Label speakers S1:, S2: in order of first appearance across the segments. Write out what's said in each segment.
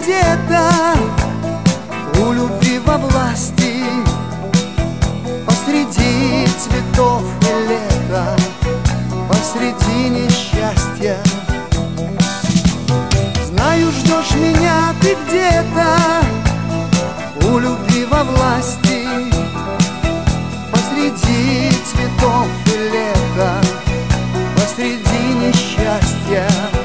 S1: где-то у любви во власти, посреди цветов и лета, посреди несчастья. Знаю, ждешь меня ты где-то у любви во власти, посреди цветов и лета, посреди несчастья.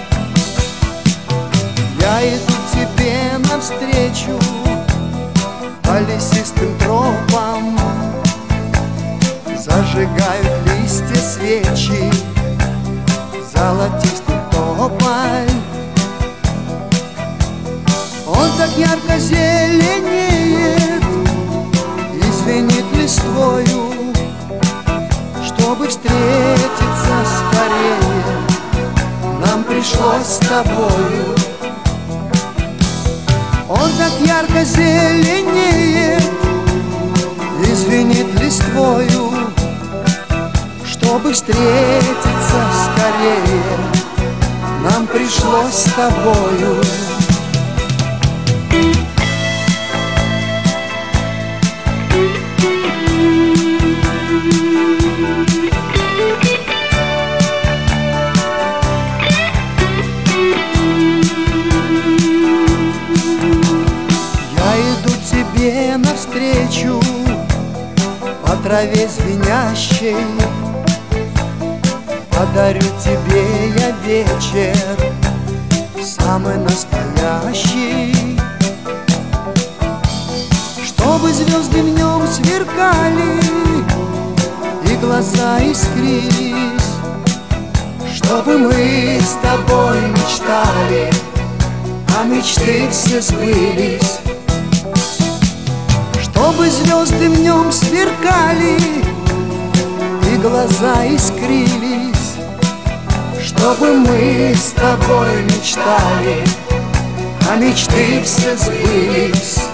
S1: Я иду тебе навстречу по лесистым тропам, зажигают листья свечи, золотистый тополь. Он так ярко зеленеет и звенит листвою. Чтобы встретиться скорее, нам пришлось с тобою. Он так ярко зеленеет и звенит листвою. Чтобы встретиться скорее, нам пришлось с тобою. Навстречу по траве звенящей, подарю тебе я вечер самый настоящий. Чтобы звезды в нем сверкали и глаза искрились, чтобы мы с тобой мечтали, а мечты все сбылись. Чтобы звезды в нем сверкали и глаза искрились, чтобы мы с тобой мечтали, а мечты все сбылись.